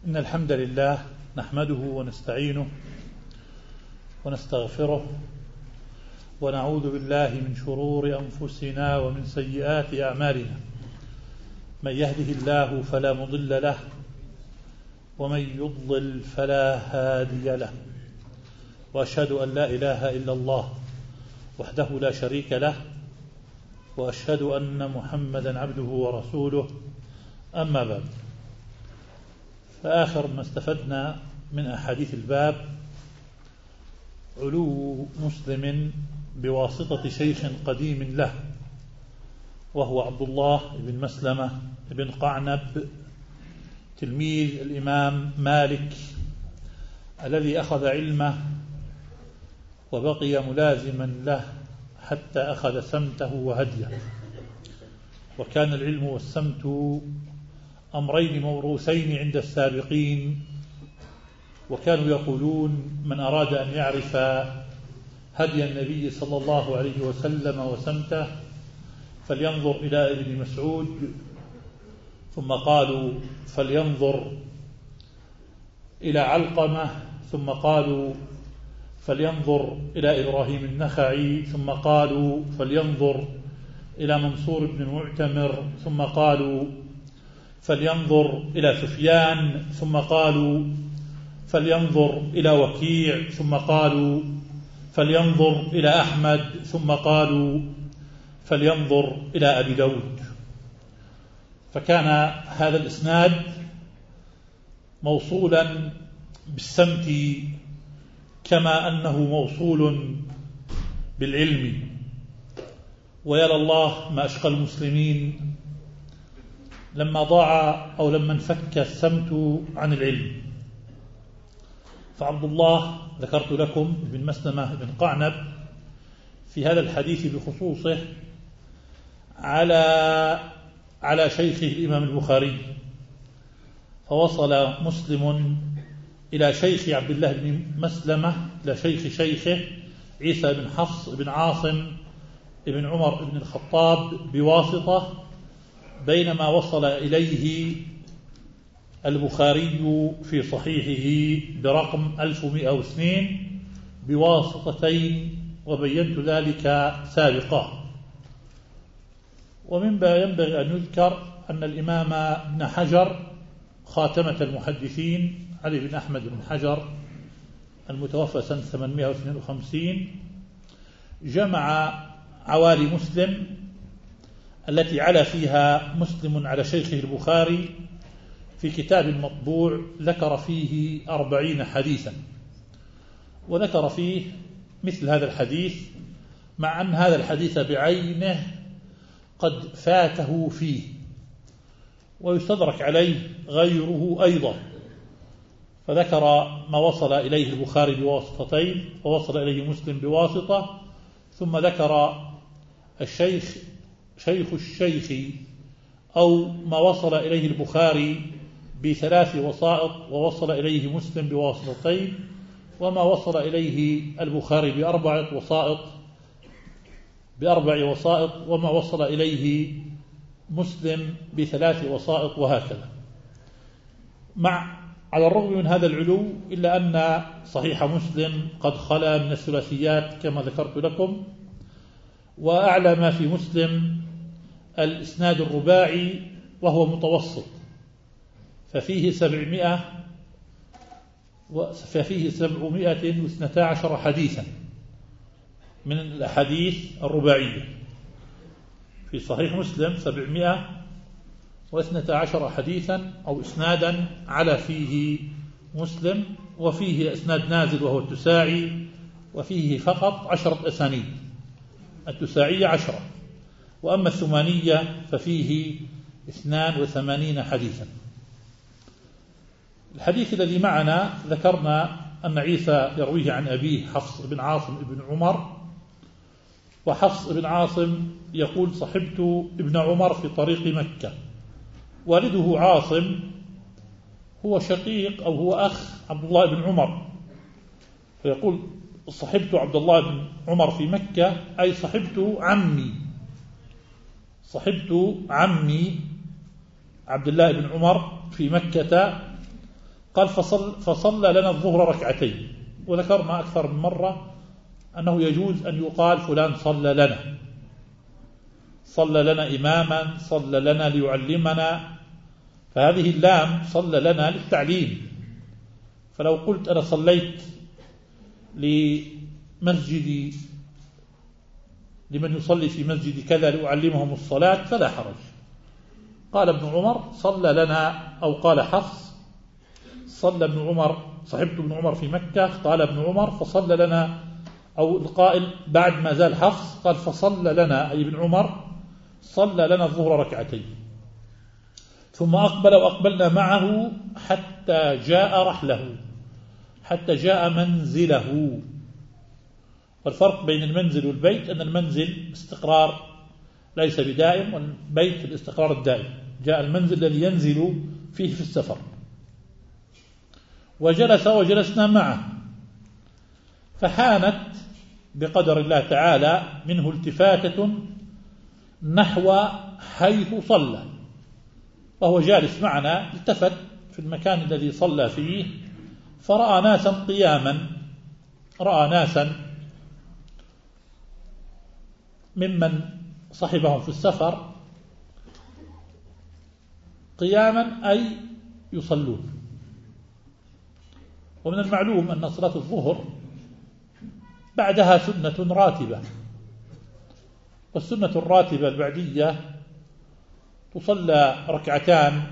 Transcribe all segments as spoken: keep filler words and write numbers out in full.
إن الحمد لله نحمده ونستعينه ونستغفره ونعوذ بالله من شرور أنفسنا ومن سيئات أعمالنا. من يهده الله فلا مضل له ومن يضلل فلا هادي له، وأشهد أن لا إله إلا الله وحده لا شريك له، وأشهد أن محمدا عبده ورسوله. أما بعد، فآخر ما استفدنا من أحاديث الباب علو مسلم بواسطة شيخ قديم له، وهو عبد الله بن مسلمة بن قعنب تلميذ الإمام مالك، الذي أخذ علمه وبقي ملازما له حتى أخذ سمته وهديه. وكان العلم والسمت أمرين موروثين عند السابقين، وكانوا يقولون: من أراد أن يعرف هدي النبي صلى الله عليه وسلم وسمته فلينظر إلى ابن مسعود، ثم قالوا فلينظر إلى علقمة، ثم قالوا فلينظر إلى إبراهيم النخعي، ثم قالوا فلينظر إلى منصور بن المعتمر، ثم قالوا فلينظر إلى سفيان، ثم قالوا فلينظر إلى وكيع، ثم قالوا فلينظر إلى أحمد، ثم قالوا فلينظر إلى أبي داود. فكان هذا الإسناد موصولا بالسمت كما أنه موصول بالعلم. ويا الله ما أشقى المسلمين لما ضاع أو لما انفك السمت عن العلم. فعبد الله ذكرت لكم بن مسلمة بن قعنب في هذا الحديث بخصوصه على على شيخه الإمام البخاري، فوصل مسلم إلى شيخ عبد الله بن مسلمة إلى شيخ شيخه عيسى بن حفص بن عاصم بن عمر بن الخطاب بواسطة، بينما وصل إليه البخاري في صحيحه برقم ألف ومئة واثنين بواسطتين، وبينت ذلك سابقا. ومما ينبغي أن يذكر أن الإمام ابن حجر خاتمة المحدثين علي بن أحمد بن حجر المتوفى سنة ثمانمئة واثنين وخمسين جمع عوالي مسلم التي علا فيها مسلم على شيخه البخاري في كتاب مطبوع ذكر فيه أربعين حديثا، وذكر فيه مثل هذا الحديث، مع أن هذا الحديث بعينه قد فاته فيه، ويستدرك عليه غيره أيضا. فذكر ما وصل إليه البخاري بواسطتين، ووصل إليه مسلم بواسطة، ثم ذكر الشيخ شيخ الشيخ أو ما وصل إليه البخاري بثلاث وسائط، ووصل إليه مسلم بواسطتين، وما وصل إليه البخاري بأربعة وسائط بأربع وسائط وما وصل إليه مسلم بثلاث وسائط، وهكذا. مع على الرغم من هذا العلو إلا أن صحيح مسلم قد خلا من الثلاثيات كما ذكرت لكم، وأعلى ما في مسلم الإسناد الرباعي وهو متوسط، ففيه سبعمائة ففيه سبعمائة واثنتا عشر حديثا من الأحاديث الرباعية. في صحيح مسلم سبعمائة واثنتا عشر حديثا أو إسنادا على فيه مسلم، وفيه إسناد نازل وهو التساعي، وفيه فقط عشرة أسانيد، التساعية عشرة، وأما الثمانية ففيه اثنان وثمانين حديثا. الحديث الذي معنا ذكرنا أن عيسى يرويه عن أبيه حفص بن عاصم بن عمر، وحفص بن عاصم يقول: صحبت ابن عمر في طريق مكة. والده عاصم هو شقيق أو هو أخ عبد الله بن عمر، فيقول: صحبت عبد الله بن عمر في مكة، أي صحبت عمي صحبت عمي عبد الله بن عمر في مكة قال فصل فصلى لنا الظهر ركعتين. وذكرنا أكثر من مرة أنه يجوز أن يقال فلان صلى لنا، صلى لنا إماما، صلى لنا ليعلمنا، فهذه اللام صلى لنا للتعليم. فلو قلت أنا صليت لمسجد لمن يصلي في مسجد كذا لأعلمهم الصلاة فلا حرج. قال ابن عمر صلى لنا، أو قال حفص صلى ابن عمر، صحبت ابن عمر في مكة، قال ابن عمر فصلى لنا، أو القائل بعد ما زال حفص قال فصلى لنا أي ابن عمر صلى لنا الظهر ركعتين، ثم أقبل وأقبلنا معه حتى جاء رحله، حتى جاء منزله. والفرق بين المنزل والبيت أن المنزل استقرار ليس بدائم، والبيت الاستقرار الدائم. جاء المنزل الذي ينزل فيه في السفر. وجلس وجلسنا معه، فحانت بقدر الله تعالى منه التفاتة نحو حيث صلى، وهو جالس معنا التفت في المكان الذي صلى فيه فرأى ناسا قياما، رأى ناسا ممن صحبهم في السفر قياما أي يصلون. ومن المعلوم أن صلاة الظهر بعدها سنة راتبة، والسنة الراتبة البعدية تصلى ركعتان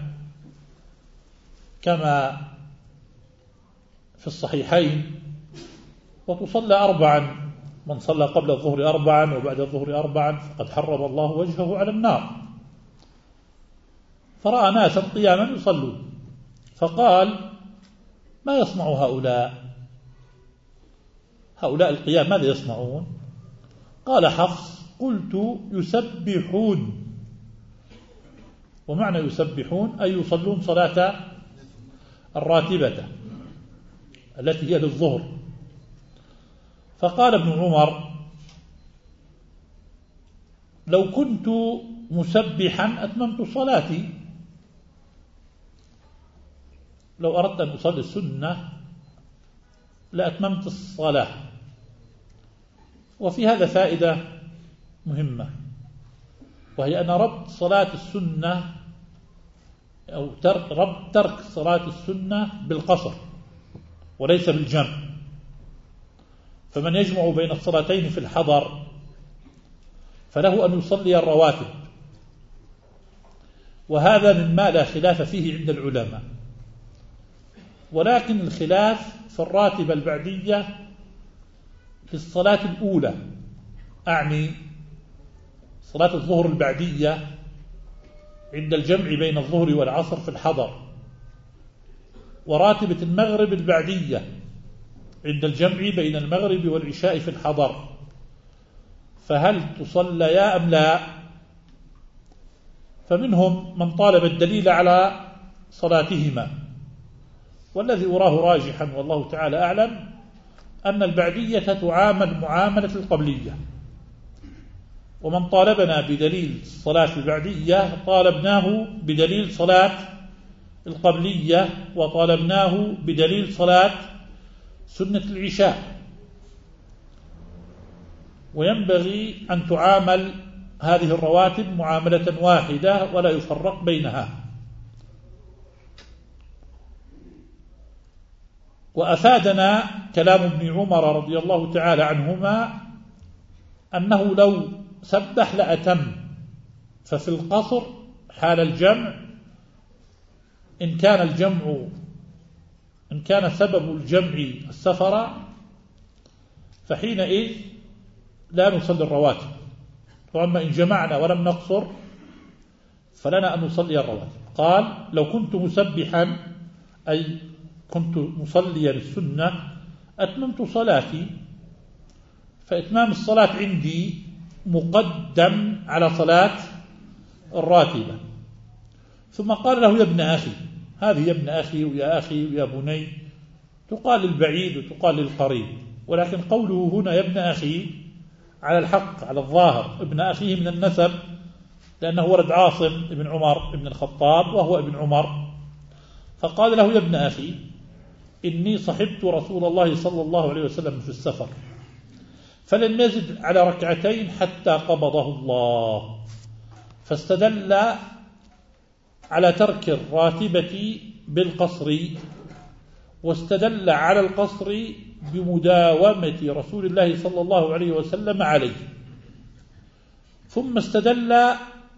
كما في الصحيحين، وتصلى أربعا، من صلى قبل الظهر أربعا وبعد الظهر أربعا فقد حرم الله وجهه على النار. فرأى ناسا قياما يصلون، فقال ما يصنع هؤلاء؟ هؤلاء القيام ماذا يصنعون؟ قال حفص قلت يسبحون. ومعنى يسبحون أي يصلون صلاة الراتبة التي هي للظهر. فقال ابن عمر لو كنت مسبحا أتممت صلاتي، لو أردت أن أصلي السنة لأتممت الصلاة. وفي هذا فائدة مهمة، وهي أن ربط صلاة السنة أو ترك ربط ترك صلاة السنة بالقصر وليس بالجمع. فمن يجمع بين الصلاتين في الحضر فله أن يصلي الرواتب، وهذا مما لا خلاف فيه عند العلماء. ولكن الخلاف في الراتبة البعدية في الصلاة الأولى، أعني صلاة الظهر البعدية عند الجمع بين الظهر والعصر في الحضر، وراتبة المغرب البعدية عند الجمع بين المغرب والعشاء في الحضر، فهل تصليا أم لا؟ فمنهم من طالب الدليل على صلاتهما، والذي أراه راجحا والله تعالى أعلم أن البعدية تعامل معاملة القبلية. ومن طالبنا بدليل صلاة البعدية طالبناه بدليل صلاة القبلية، وطالبناه بدليل صلاة سنة العشاء. وينبغي أن تعامل هذه الرواتب معاملة واحدة ولا يفرق بينها. وأفادنا كلام ابن عمر رضي الله تعالى عنهما أنه لو سبح لأتم، ففي القصر حال الجمع إن كان الجمع إن كان سبب الجمع السفر فحينئذ لا نصلي الرواتب، وأما إن جمعنا ولم نقصر فلنا أن نصلي الرواتب. قال لو كنت مسبحا أي كنت مصليا السنة أتممت صلاتي، فإتمام الصلاة عندي مقدم على صلاة الراتبة. ثم قال له يا ابن أخي، هذه يا ابن أخي ويا أخي ويا بني تقال للبعيد وتقال للقريب، ولكن قوله هنا يا ابن أخي على الحق على الظاهر ابن أخيه من النسب، لأنه ولد عاصم ابن عمر ابن الخطاب وهو ابن عمر، فقال له يا ابن أخي إني صحبت رسول الله صلى الله عليه وسلم في السفر فلم يزد على ركعتين حتى قبضه الله، فاستدل على ترك الراتبة بالقصر، واستدل على القصر بمداومة رسول الله صلى الله عليه وسلم عليه، ثم استدل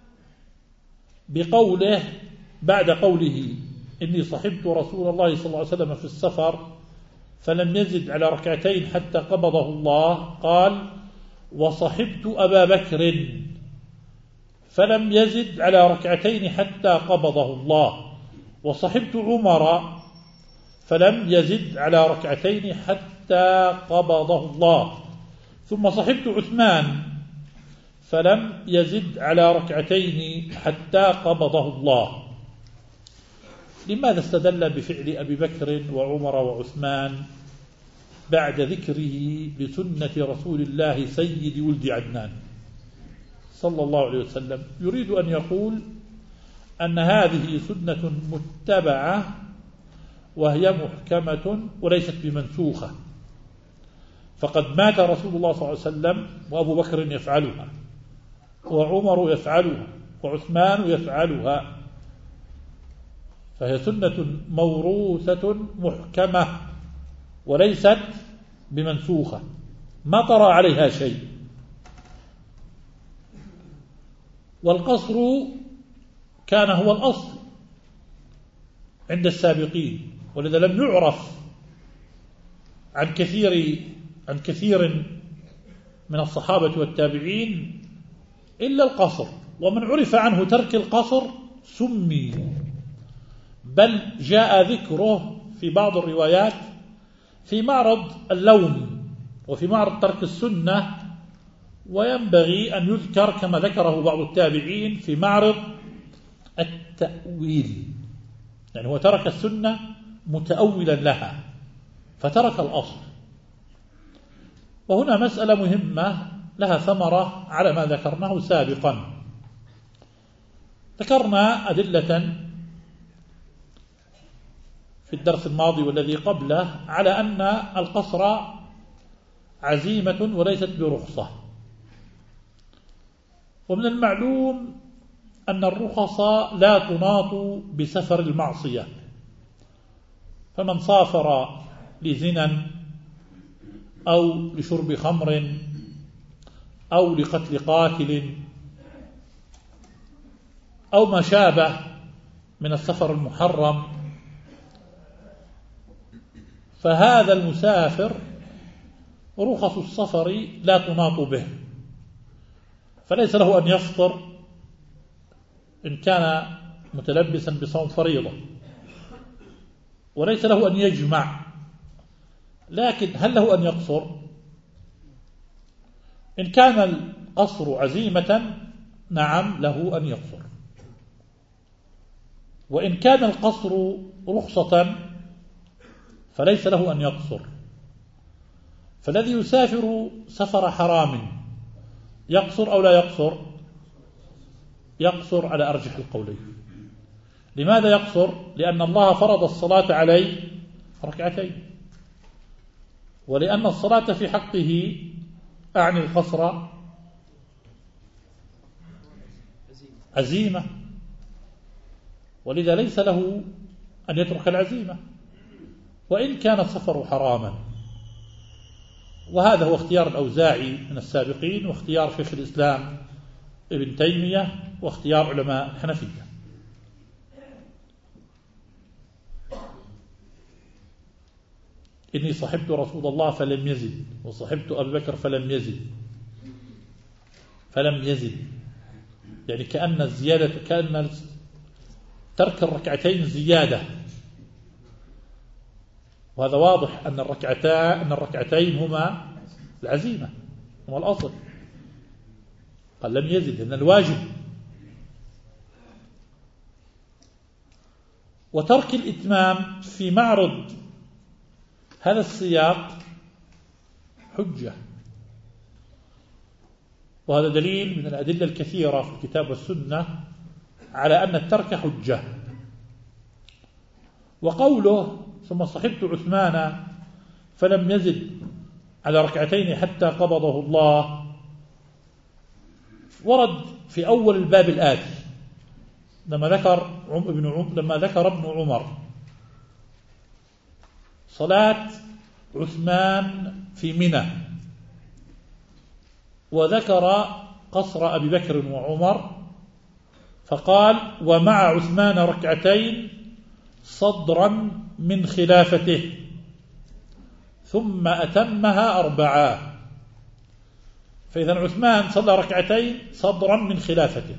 بقوله بعد قوله إني صحبت رسول الله صلى الله عليه وسلم في السفر فلم يزد على ركعتين حتى قبضه الله، قال وصحبت أبا بكر فلم يزد على ركعتين حتى قبضه الله، وصحبت عمر فلم يزد على ركعتين حتى قبضه الله، ثم صحبت عثمان فلم يزد على ركعتين حتى قبضه الله. لماذا استدل بفعل أبي بكر وعمر وعثمان بعد ذكره لسنة رسول الله سيد ولد عدنان صلى الله عليه وسلم؟ يريد أن يقول أن هذه سنة متبعة وهي محكمة وليست بمنسوخة، فقد مات رسول الله صلى الله عليه وسلم وأبو بكر يفعلها وعمر يفعلها وعثمان يفعلها، فهي سنة موروثة محكمة وليست بمنسوخة ما طرأ عليها شيء. والقصر كان هو الأصل عند السابقين، ولذا لم يعرف عن كثير عن كثير من الصحابة والتابعين إلا القصر، ومن عرف عنه ترك القصر سمي، بل جاء ذكره في بعض الروايات في معرض اللوم وفي معرض ترك السنة، وينبغي أن يذكر كما ذكره بعض التابعين في معرض التأويل، يعني هو ترك السنة متأولا لها فترك الأصل. وهنا مسألة مهمة لها ثمرة على ما ذكرناه سابقا. ذكرنا أدلة في الدرس الماضي والذي قبله على أن القصر عزيمة وليست برخصة، ومن المعلوم أن الرخص لا تناط بسفر المعصية، فمن سافر لزنا أو لشرب خمر أو لقتل قاتل أو ما شابه من السفر المحرم، فهذا المسافر رخص السفر لا تناط به، فليس له أن يفطر إن كان متلبسا بصوم فريضة، وليس له أن يجمع، لكن هل له أن يقصر؟ إن كان القصر عزيمة نعم له أن يقصر، وإن كان القصر رخصة فليس له أن يقصر. فالذي يسافر سفر حرام يقصر أو لا يقصر؟ يقصر على أرجح القولين. لماذا يقصر؟ لأن الله فرض الصلاة عليه ركعتين، ولأن الصلاة في حقه أعني القصر عزيمة، ولذا ليس له أن يترك العزيمة وإن كان السفر حراما. وهذا هو اختيار الأوزاعي من السابقين، واختيار شيخ الإسلام ابن تيمية، واختيار علماء الحنفية. إني صحبت رسول الله فلم يزد، وصحبت أبي بكر فلم يزد. فلم يزد يعني كأن الزيادة كأن ترك الركعتين زيادة، وهذا واضح أن الركعتين أن الركعتين هما العزيمة، هما الأصل. قال لم يزد أن الواجب. وترك الإتمام في معرض هذا السياق حجة، وهذا دليل من الأدلة الكثيرة في الكتاب والسنة على أن الترك حجة. وقوله ثم صحبت عثمان فلم يزد على ركعتين حتى قبضه الله، ورد في أول الباب الآتي لما ذكر ابن عم لما ذكر ابن عمر صلاة عثمان في منى، وذكر قصر أبي بكر وعمر، فقال ومع عثمان ركعتين صدرا من خلافته ثم أتمها أربعة. فإذا عثمان صلى ركعتين صدرا من خلافته،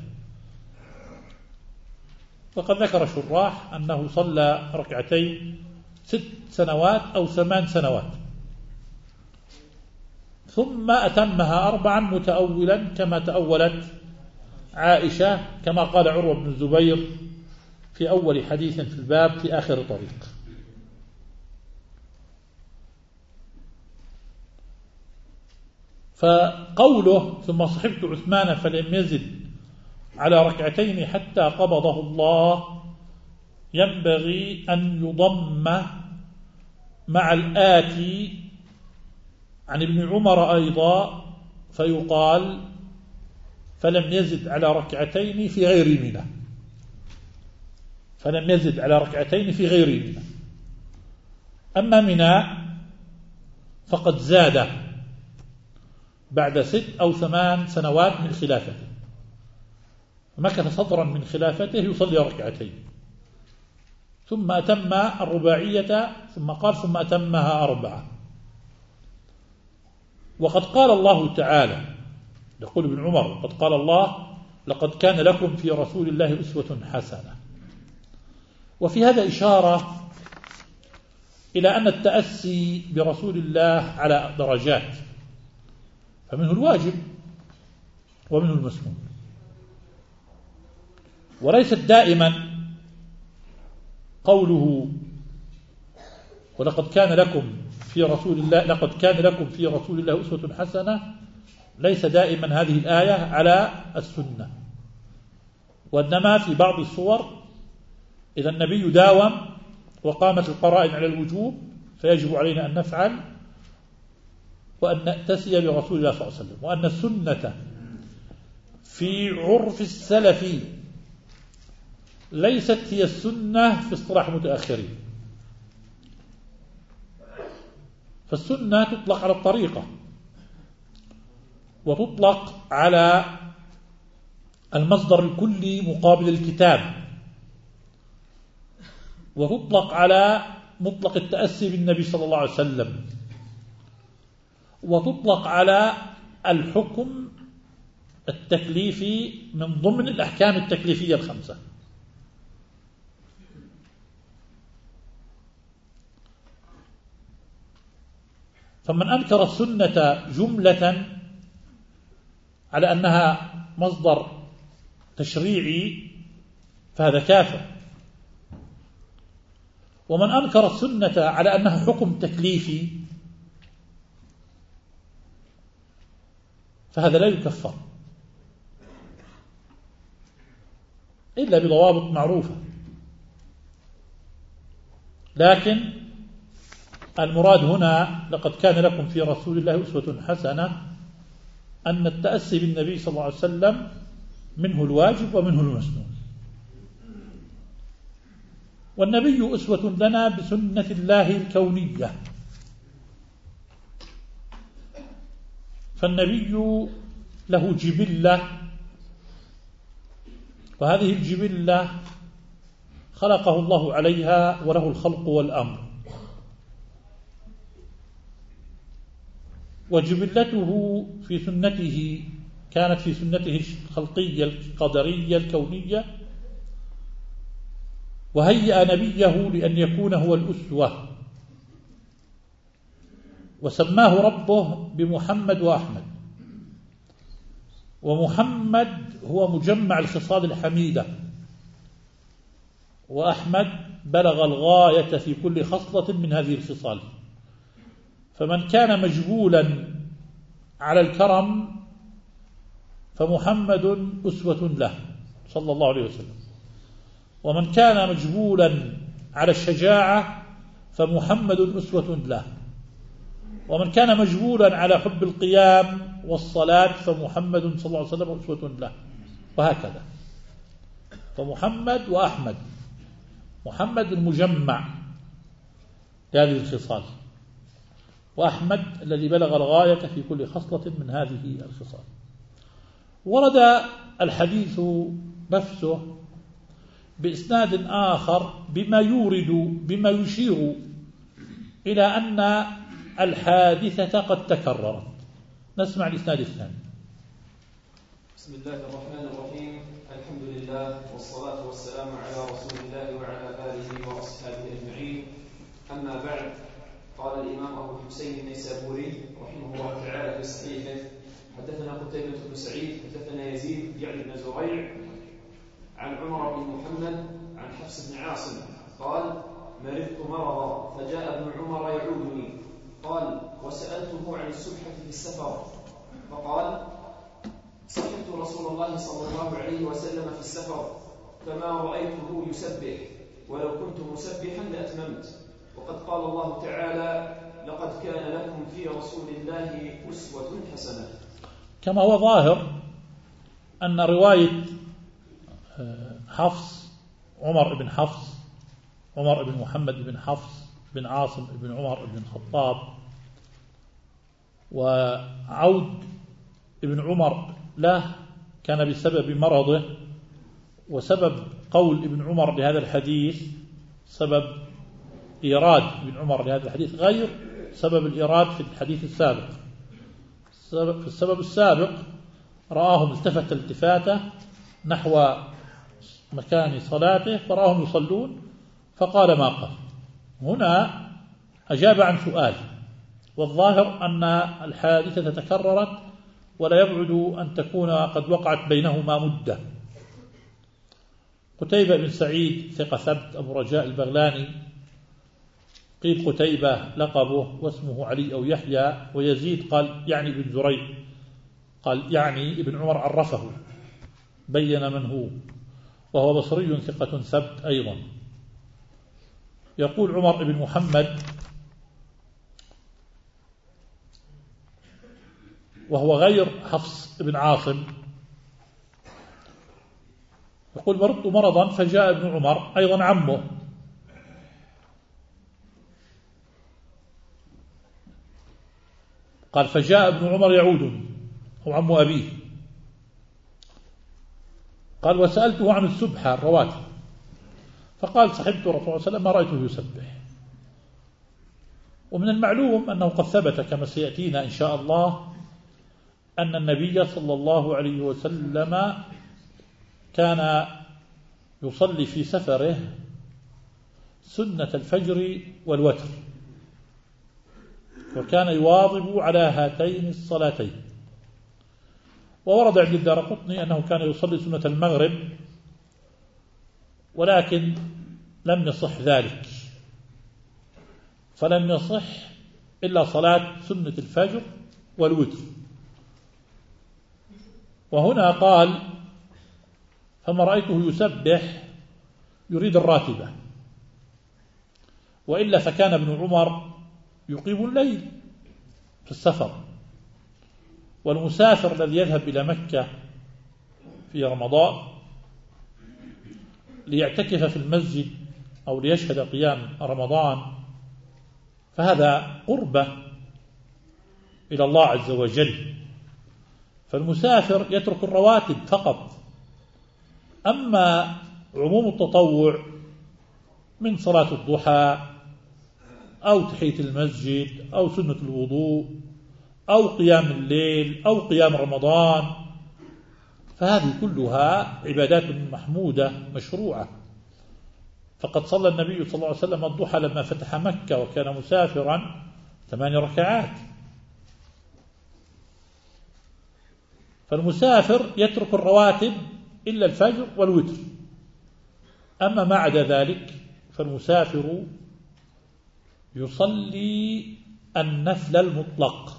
وقد ذكر شراح أنه صلى ركعتين ست سنوات أو ثمان سنوات، ثم أتمها أربعا متأولا كما تأولت عائشة، كما قال عروة بن الزبير في أول حديث في الباب في آخر طريق. فقوله ثم صحبت عثمان فلم يزد على ركعتين حتى قبضه الله ينبغي أن يضم مع الآتي عن ابن عمر أيضا، فيقال فلم يزد على ركعتين في غير منى، فلم يزد على ركعتين في غير منى. أما منى فقد زاد بعد ست أو ثمان سنوات من خلافته، مكث صدرا من خلافته يصلي ركعتين، ثم أتم الرباعية، ثم قال ثم أتمها أربعة. وقد قال الله تعالى، يقول ابن عمر قد قال الله لقد كان لكم في رسول الله أسوة حسنة. وفي هذا إشارة إلى أن التأسي برسول الله على درجات، فمنه الواجب ومنه المسنون، وليست دائما قوله ولقد كان لكم في رسول الله لقد كان لكم في رسول الله أسوة حسنة، ليس دائما هذه الآية على السنة، وإنما في بعض الصور إذا النبي داوم وقامت القرائن على الوجوب فيجب علينا أن نفعل وأن نأتسي برسول الله صلى الله عليه وسلم، وأن السنة في عرف السلف ليست هي السنة في اصطلاح متأخرين. فالسنة تطلق على الطريقة، وتطلق على المصدر الكلي مقابل الكتاب، وتطلق على مطلق التأسي بالنبي صلى الله عليه وسلم، وتطلق على الحكم التكليفي من ضمن الأحكام التكليفية الخمسة. فمن أنكر السنة جملة على أنها مصدر تشريعي فهذا كافر، ومن أنكر السنة على أنها حكم تكليفي فهذا لا يكفر إلا بضوابط معروفة. لكن المراد هنا لقد كان لكم في رسول الله أسوة حسنة أن التأسي بالنبي صلى الله عليه وسلم منه الواجب ومنه المسنون. والنبي أسوة لنا بسنة الله الكونية، فالنبي له جبلة، وهذه الجبلة خلقه الله عليها وله الخلق والأمر، وجبلته في سنته كانت في سنته الخلقية القدرية الكونية، وهيأ نبيه لأن يكون هو الأسوة، وسماه ربه بمحمد وأحمد. ومحمد هو مجمع الخصال الحميدة، وأحمد بلغ الغاية في كل خصلة من هذه الخصال. فمن كان مجبولا على الكرم فمحمد أسوة له صلى الله عليه وسلم، ومن كان مجبولا على الشجاعة فمحمد أسوة له، ومن كان مجبولا على حب القيام والصلاة فمحمد صلى الله عليه وسلم أسوة له، وهكذا. فمحمد وأحمد، محمد المجمع لهذه الخصال، وأحمد الذي بلغ الغاية في كل خصلة من هذه الخصال. ورد الحديث نفسه بإسناد آخر بما يورد بما يشير إلى أن الحادثة قد تكررت. نسمع الإسناد الثاني. بسم الله الرحمن الرحيم. الحمد لله والصلاة والسلام على رسول الله وعلى آله وأصحابه أجمعين. أما بعد، قال الإمام أبو حسين النيسابوري رحمه الله تعالى في صحيحه: حدثنا قتيبة بن سعيد حدثنا يزيد يعني بن زريع عن عمر بن محمد عن حفص بن عاصم قال: مرضت مرضا فجاء ابن عمر يعودني، قال: وسألته عن السبحة في السفر، فقال: صحبت رسول الله صلى الله عليه وسلم في السفر فما رأيته يسبح، ولو كنت مسبحا لأتممت، وقد قال الله تعالى: لقد كان لكم في رسول الله أسوة حسنة. كما هو ظاهر أن رواية حفص عمر بن حفص عمر بن محمد بن حفص بن عاصم بن عمر بن الخطاب، وعود ابن عمر له كان بسبب مرضه، وسبب قول ابن عمر لهذا الحديث سبب إيراد ابن عمر لهذا الحديث غير سبب الإيراد في الحديث السابق. في السبب السابق رآهم التفت التفاتة نحو مكان صلاته فرآهم يصلون فقال ما قال. هنا أجاب عن سؤال، والظاهر أن الحادثة تكررت ولا يبعد أن تكون قد وقعت بينهما مدة. قتيبة بن سعيد ثقة ثبت أبو رجاء البغلاني، قيل قتيبة لقبه واسمه علي أو يحيى، ويزيد قال يعني ابن زريع، قال يعني ابن عمر عرفه بين من هو، وهو بصري ثقة ثبت أيضا. يقول عمر بن محمد وهو غير حفص بن عاصم، يقول: مرضت مرضا فجاء ابن عمر أيضا عمه، قال: فجاء ابن عمر يعودني، هو عم أبيه، قال: وسألته عن السبحة الرواتب، فقال: صحبت رسول الله صلى الله عليه وسلم ما رأيته يسبح. ومن المعلوم أنه قد ثبت كما سيأتينا إن شاء الله أن النبي صلى الله عليه وسلم كان يصلي في سفره سنة الفجر والوتر، وكان يواظب على هاتين الصلاتين. وورد عند الدارقطني أنه كان يصلي سنة المغرب، ولكن لم يصح ذلك، فلم يصح إلا صلاة سنة الفجر والوتر. وهنا قال: فما رأيته يسبح، يريد الراتبة، وإلا فكان ابن عمر يقيم الليل في السفر، والمسافر الذي يذهب إلى مكة في رمضان ليعتكف في المسجد أو ليشهد قيام رمضان فهذا قربة إلى الله عز وجل، فالمسافر يترك الرواتب فقط. أما عموم التطوع من صلاة الضحى أو تحية المسجد أو سنة الوضوء أو قيام الليل أو قيام رمضان، فهذه كلها عبادات محمودة مشروعة. فقد صلى النبي صلى الله عليه وسلم الضحى لما فتح مكة وكان مسافرا ثمان ركعات. فالمسافر يترك الرواتب إلا الفجر والوتر، أما ما عدا ذلك فالمسافر يصلي النفل المطلق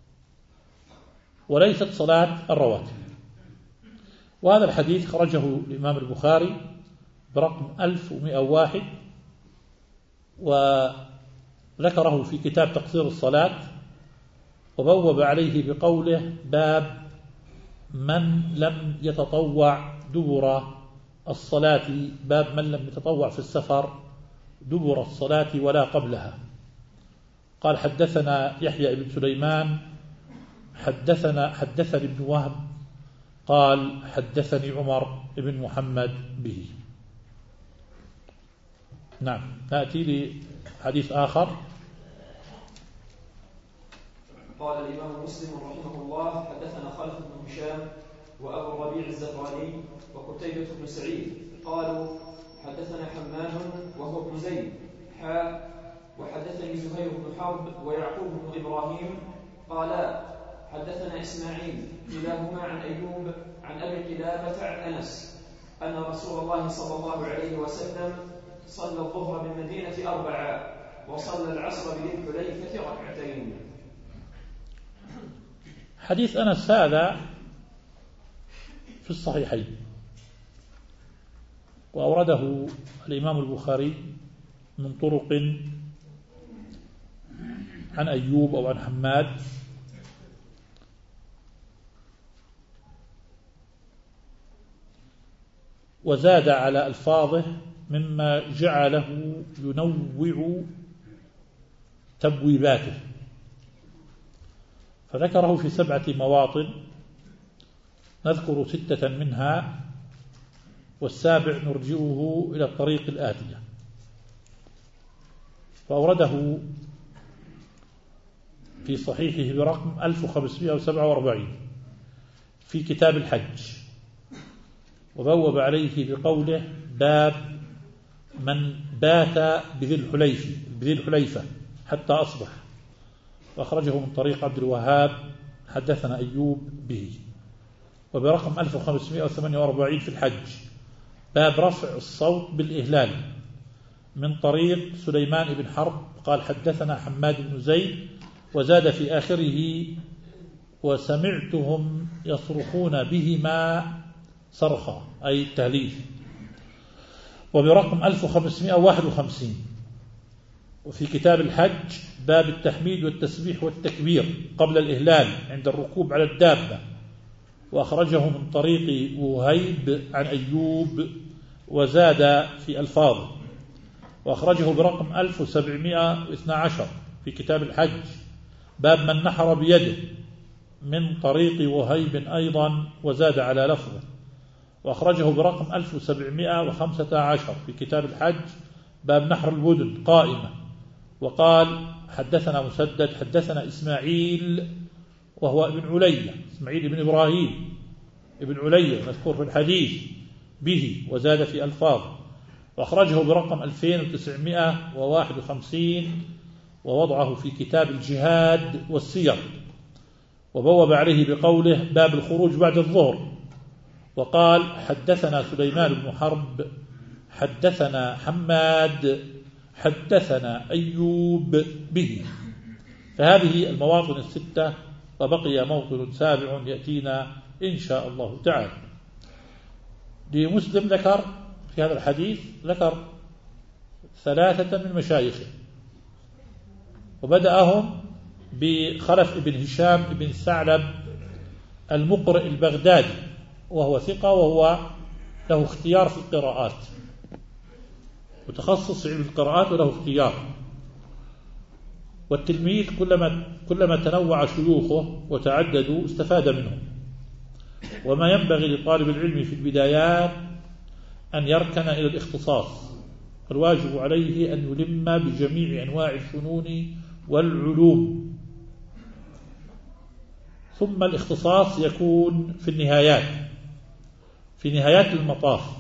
وليست صلاة الرواتب. وهذا الحديث خرجه الإمام البخاري برقم ألف ومئة وواحد، ذكره في كتاب تقصير الصلاة، وبوب عليه بقوله: باب من لم يتطوع دبر الصلاة، باب من لم يتطوع في السفر دبر الصلاة ولا قبلها. قال: حدثنا يحيى بن سليمان حدثنا حدثني ابن وهب قال: حدثني عمر بن محمد به. نعم. نأتي لحديث آخر. قال الإمام مسلم رحمه الله: حدثنا خلف بن هشام وأبو الربيع الزهراني وقتيبة بن سعيد قالوا: حدثنا حماد وهو ابن زيد حاء وحدثني زهير بن حرب ويعقوب بن إبراهيم قالا: حدثنا إسماعيل كلاهما عن أيوب عن أبي قلابة عن أنس أن رسول الله صلى الله عليه وسلم صلى الظهر بالمدينة أربعا وصلى العصر بذي الحليفة ركعتين. حديث أنس هذا في الصحيحين، وأورده الإمام البخاري من طرق عن أيوب أو عن حماد، وزاد على ألفاظه مما جعله ينوع تبويباته، فذكره في سبعة مواطن، نذكر ستة منها والسابع نرجئه إلى الطريق الآتية. فأورده في صحيحه برقم ألف وخمسمائة وسبعة وأربعين في كتاب الحج، وبوب عليه بقوله: باب من بات بذي الحليفة بذي الحليفة حتى أصبح، وأخرجه من طريق عبد الوهاب حدثنا أيوب به. وبرقم ألف وخمسمائة وثمانية وأربعين في الحج باب رفع الصوت بالإهلال من طريق سليمان بن حرب قال: حدثنا حماد بن زيد، وزاد في آخره: وسمعتهم يصرخون بهما صرخا، أي التهليل. وبرقم ألف وخمسمائة وواحد وخمسين وفي كتاب الحج باب التحميد والتسبيح والتكبير قبل الإهلال عند الركوب على الدابة، وأخرجه من طريق وهيب عن أيوب وزاد في ألفاظه. وأخرجه برقم ألف وسبعمائة واثني عشر في كتاب الحج باب من نحر بيده من طريق وهيب أيضا وزاد على لفظه. وأخرجه برقم ألف وسبعمائة وخمسة عشر في كتاب الحج باب نحر البدن قائمة. وقال: حدثنا مسدد حدثنا إسماعيل وهو ابن علية، إسماعيل ابن إبراهيم ابن علية مذكور في الحديث به وزاد في ألفاظ. وأخرجه برقم ألفين وتسعمائة وواحد وخمسين ووضعه في كتاب الجهاد والسير، وبوب عليه بقوله: باب الخروج بعد الظهر. وقال: حدثنا سليمان بن حرب حدثنا حماد حدثنا أيوب به. فهذه المواطن الستة، وبقي موطن سابع يأتينا إن شاء الله تعالى. لمسلم ذكر في هذا الحديث ذكر ثلاثة من مشايخه، وبدأهم بخلف بن هشام بن ثعلب المقرئ البغدادي، وهو ثقة، وهو له اختيار في القراءات، متخصص في القراءات وله اختيار. والتلميذ كلما كلما تنوع شيوخه وتعددوا استفاد منهم. وما ينبغي لطالب العلم في البدايات أن يركن إلى الاختصاص، فالواجب عليه أن يلم بجميع أنواع الفنون والعلوم، ثم الاختصاص يكون في النهايات، في نهايات المطاف.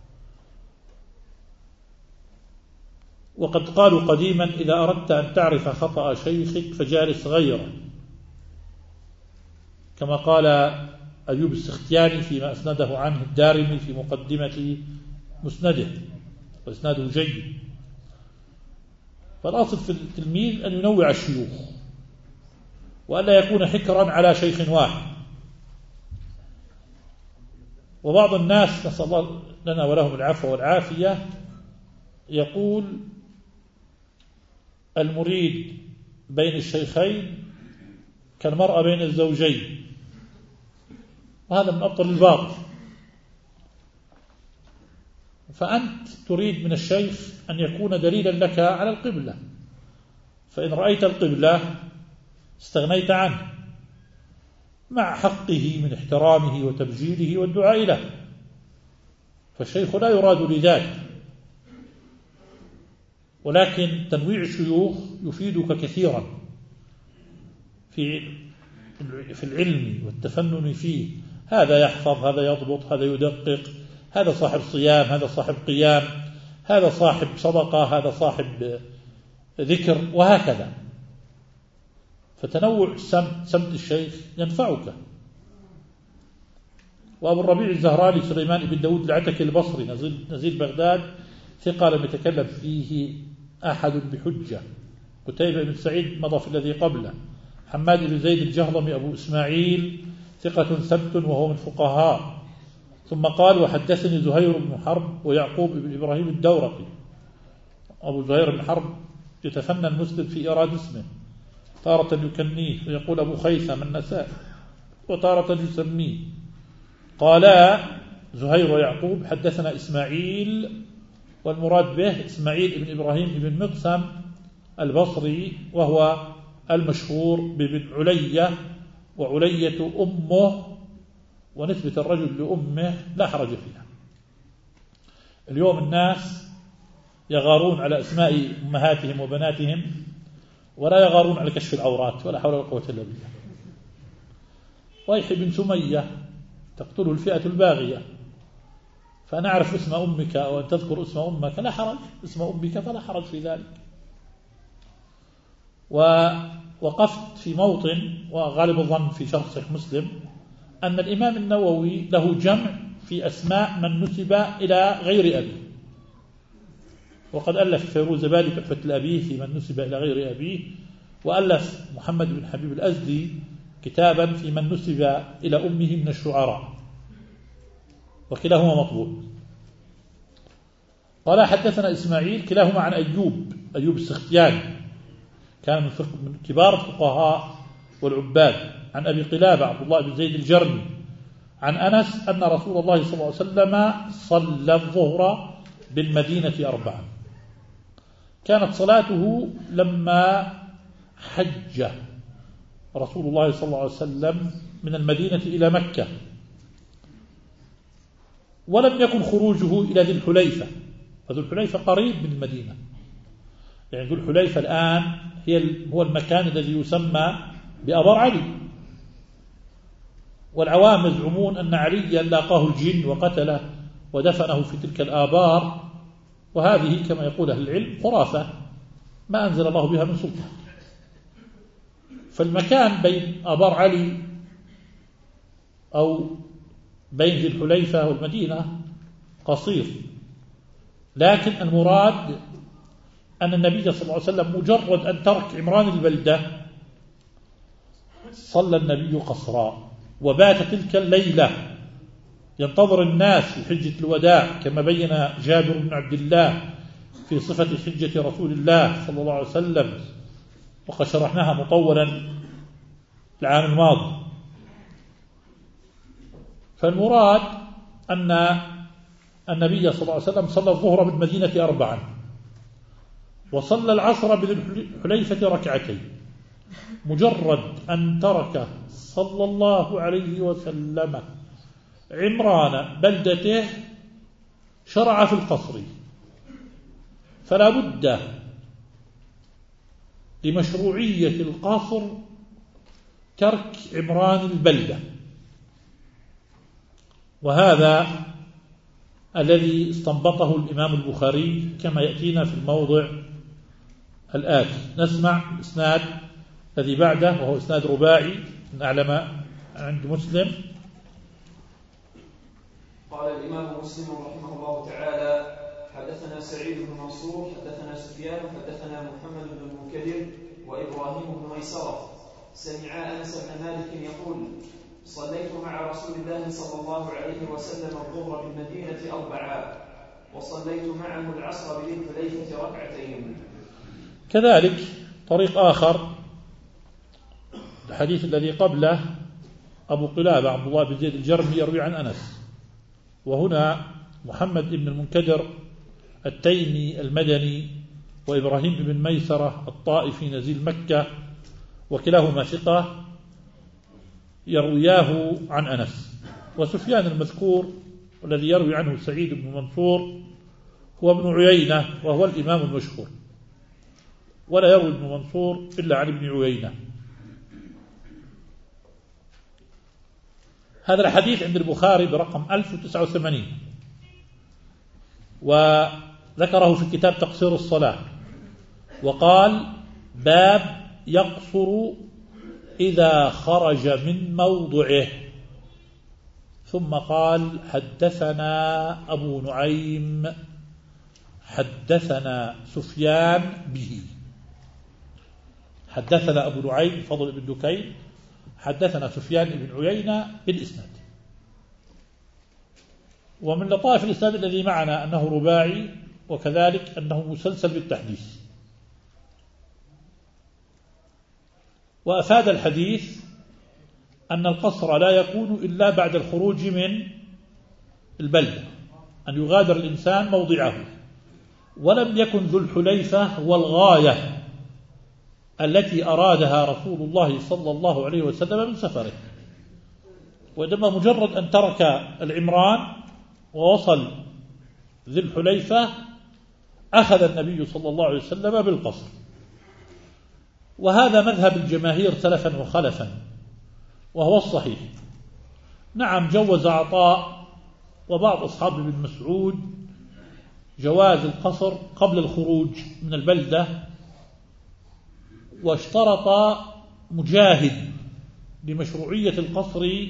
وقد قالوا قديما: إذا أردت أن تعرف خطأ شيخك فجالس غيره، كما قال أيوب السختياني فيما أسنده عنه الدارمي في مقدمة مسنده، وإسناده جيد. فالأصل في التلميذ أن ينوع الشيوخ، وألا يكون حكرا على شيخ واحد. وبعض الناس نسأل الله لنا ولهم العفو والعافية يقول: المريد بين الشيخين كالمرأة بين الزوجين، وهذا من أبطل الباطل. فأنت تريد من الشيخ أن يكون دليلا لك على القبلة، فإن رأيت القبلة استغنيت عنه مع حقه من احترامه وتبجيله والدعاء له، فالشيخ لا يراد لذاك، ولكن تنويع الشيوخ يفيدك كثيرا في في العلم والتفنن فيه. هذا يحفظ، هذا يضبط، هذا يدقق، هذا صاحب صيام، هذا صاحب قيام، هذا صاحب صدقة، هذا صاحب ذكر، وهكذا. فتنوع سمت الشيخ ينفعك. وأبو الربيع الزهراني سليمان بن داود العتكي البصري نزيل, نزيل بغداد ثقة لم يتكلم فيه أحد بحجة. قتيبة بن سعيد مضى في الذي قبله. حماد بن زيد الجهضمي أبو إسماعيل ثقة ثبت وهو من فقهاء. ثم قال وحدثني زهير بن حرب ويعقوب بن إبراهيم الدورقي. أبو زهير بن حرب يتفنن مسلم في إيراد اسمه، تارة يكنيه ويقول أبو خيثم النسائي، وتارة يسميه. قالا زهير ويعقوب حدثنا إسماعيل، والمراد به إسماعيل بن إبراهيم بن مقسم البصري، وهو المشهور بابن علية، وعلية أمه، ونسبة الرجل لأمه لا حرج فيها. اليوم الناس يغارون على أسماء أمهاتهم وبناتهم، ولا يغارون على كشف العورات، ولا حول ولا قوة إلا بالله. ويحيى بن سمية تقتله الفئة الباغية، فأنا أعرف اسم أمك أو أن تذكر اسم أمك لا حرج، اسم أمك فلا حرج في ذلك. ووقفت في موطن، وغالب الظن في شرح صحيح مسلم، أن الإمام النووي له جمع في أسماء من نسب إلى غير أبيه، وقد ألف فيروز بالي تحفة الأبيه في من نسب إلى غير أبيه، وألف محمد بن حبيب الأزدي كتابا في من نسب إلى أمه من الشعراء، وكلاهما مطبوع. قال حدثنا إسماعيل كلاهما عن أيوب أيوب السختياني، كان من كبار الفقهاء والعباد، عن أبي قلابة عبد الله بن زيد الجرمي عن أنس أن رسول الله صلى الله عليه وسلم صلى الظهر بالمدينة أربعا. كانت صلاته لما حج رسول الله صلى الله عليه وسلم من المدينة إلى مكة، ولم يكن خروجه إلى ذي الحليفة، وذو الحليفة قريب من المدينة، يعني ذو الحليفة الآن هي هو المكان الذي يسمى بأبار علي، والعوام يزعمون أن عليا لاقاه الجن وقتله ودفنه في تلك الآبار، وهذه كما يقول أهل العلم خرافة ما أنزل الله بها من سلطان. فالمكان بين آبار علي أو بين ذي الحليفة والمدينة قصير، لكن المراد أن النبي صلى الله عليه وسلم مجرد أن ترك عمران البلدة صلى النبي قصرا، وبات تلك الليلة ينتظر الناس في حجة الوداع، كما بين جابر بن عبد الله في صفة حجة رسول الله صلى الله عليه وسلم، وقد شرحناها مطولا العام الماضي. فالمراد أن النبي صلى الله عليه وسلم صلى الظهر بالمدينة أربعا، وصلى العصر بالحليفة ركعتين، مجرد أن ترك صلى الله عليه وسلم عمران بلدته شرع في القصر. فلا بد لمشروعية القصر ترك عمران البلدة، وهذا الذي استنبطه الإمام البخاري كما يأتينا في الموضع الآتي. نسمع الإسناد الذي بعده، وهو إسناد رباعي من أعلم عند مسلم. قال الإمام مسلم رحمه الله تعالى: حدثنا سعيد بن منصور حدثنا سفيان حدثنا محمد بن المنكدر وإبراهيم بن ميسرة سمعا أنس بن مالك يقول: صليت مع رسول الله صلى الله عليه وسلم الظهر بالمدينة أربعا، وصليت معه العصر بذي الحليفة ركعتين. كذلك طريق آخر الحديث الذي قبله أبو قلابة عبد الله بن زيد الجرمي يروي عن أنس، وهنا محمد بن المنكدر التيمي المدني وإبراهيم بن ميسرة الطائفي نزيل مكة وكلاهما ثقة يروياه عن أنس. وسفيان المذكور الذي يروي عنه سعيد بن منصور هو ابن عيينة وهو الإمام المشهور، ولا يروي ابن منصور إلا عن ابن عيينة. هذا الحديث عند البخاري برقم ألف وتسعة وثمانين، وذكره في كتاب تقصير الصلاة، وقال باب يقصر إذا خرج من موضعه، ثم قال حدثنا أبو نعيم حدثنا سفيان به. حدثنا أبو نعيم فضل بن دكين حدثنا سفيان بن عيينة بالإسناد. ومن لطائف الإسناد الذي معنا أنه رباعي، وكذلك أنه مسلسل بالتحديث. وأفاد الحديث أن القصر لا يكون إلا بعد الخروج من البلدة، أن يغادر الإنسان موضعه. ولم يكن ذو الحليفة هو الغاية التي أرادها رسول الله صلى الله عليه وسلم من سفره، وإنما مجرد أن ترك العمران ووصل ذي الحليفة أخذ النبي صلى الله عليه وسلم بالقصر. وهذا مذهب الجماهير سلفا وخلفا، وهو الصحيح. نعم جوز عطاء وبعض أصحاب ابن مسعود جواز القصر قبل الخروج من البلدة، واشترط مجاهد لمشروعية القصر